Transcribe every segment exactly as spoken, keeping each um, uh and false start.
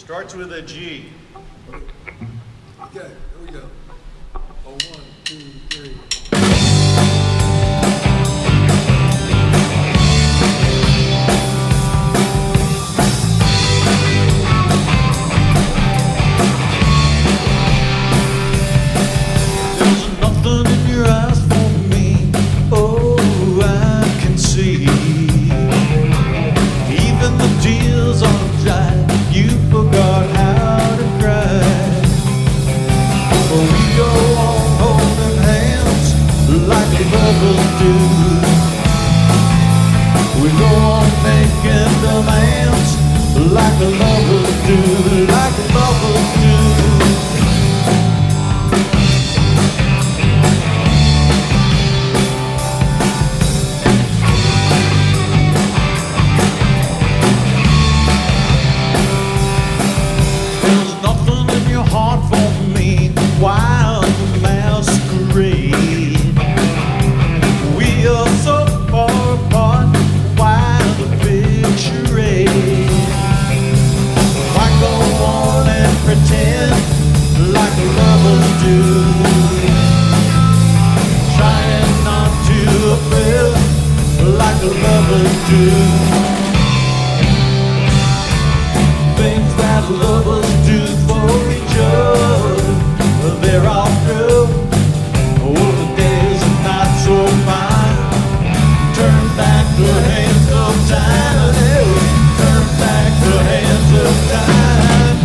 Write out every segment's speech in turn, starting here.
Starts with a G. Okay, here we go. Oh, one, two, three. There's nothing in your eyes for me. Oh, I can see. Even the tears are dry. You forgot how to cry. We go on holding hands like lovers do. We go on making demands like lovers do, like lovers do. There's nothing in your heart for me. Wild masquerade. We are so far apart. Why the big charade? Why go on and pretend like lovers do? Trying not to offend like lovers do. Things that lovers do for each other, they're all through. Oh, the days are not so fine. Turn back the hands of time. Turn back the hands of time.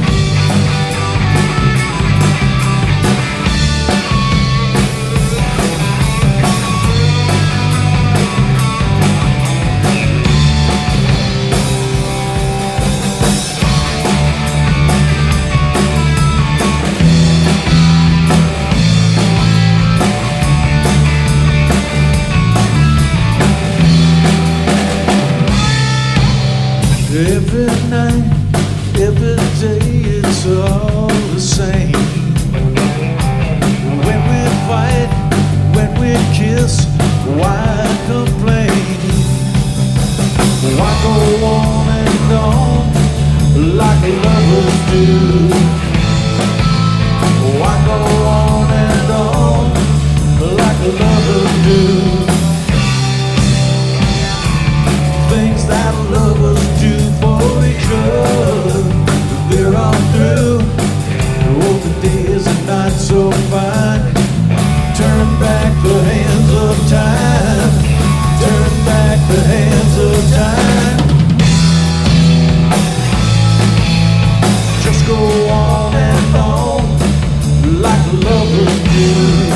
Every night, every day, it's all the same. When we fight, when we kiss, why complain? Why go on and on like lovers do? Why go on and on like lovers do? Things that lovers do for each other, they're all through. Oh, the days are not so fine. Turn back the hands of time. Turn back the hands of time. Just go on and on like lovers do.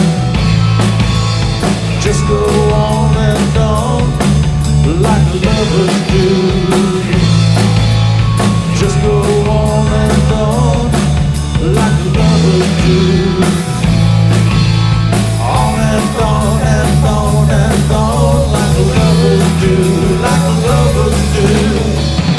Just go on and on like lovers do. Just go on and on like lovers do. On and on and on and on like lovers do, like lovers do.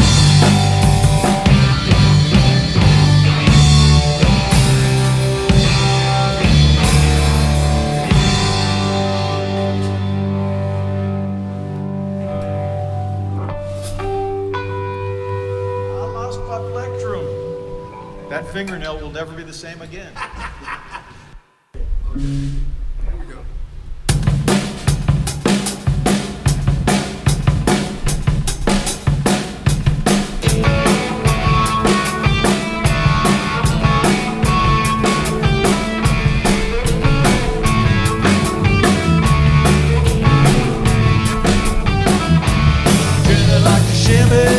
That fingernail will never be the same again. Here we go. Jenny like to shimmy,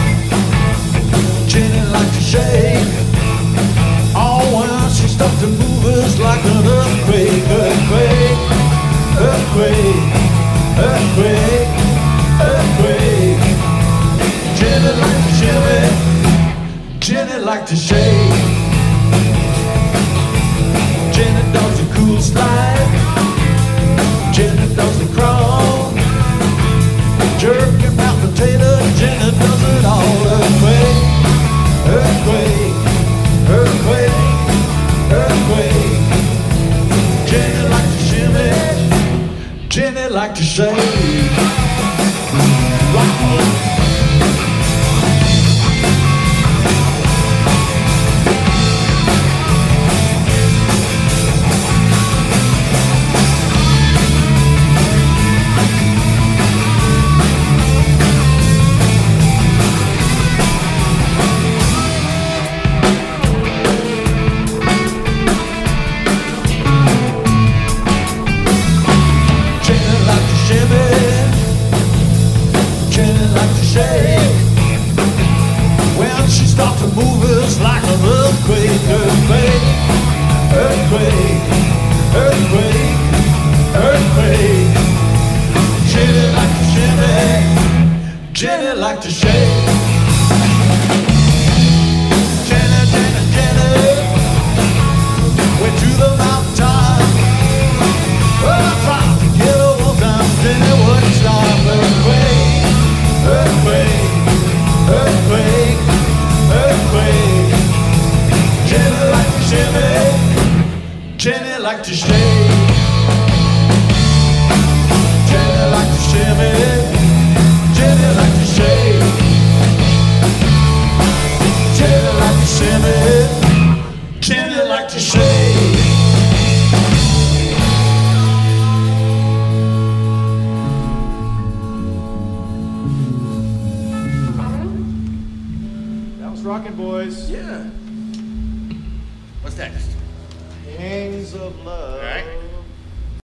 Jenny like to shake. Oh, when she starts to move us like an earthquake, earthquake, earthquake, earthquake, earthquake. Jenny like to shimmy, Jenny like to shake. Jenny does the cool slide, Jenny does the crawl, jerking out potato, Jenny does it all. Earthquake, earthquake, earthquake, earthquake. Jenny like to shimmy, Jenny like to shake. Rock. start to move us like an earthquake, earthquake, earthquake, earthquake, earthquake. Jenny like to shimmy, Jenny like to shake. Jenny, Jenny, Jenny, way to the mountain. Well, I tried to get her one time, Jenny wouldn't stop. Earthquake, earthquake, earthquake, earthquake. Jenny like to shimmy, Jenny like to shake. Jenny like to shimmy, Jenny like to shake. Jenny like to shimmy, Jenny like to shake. That was Rockin' Boys. Yeah. What's next? Hangs of Love. All right.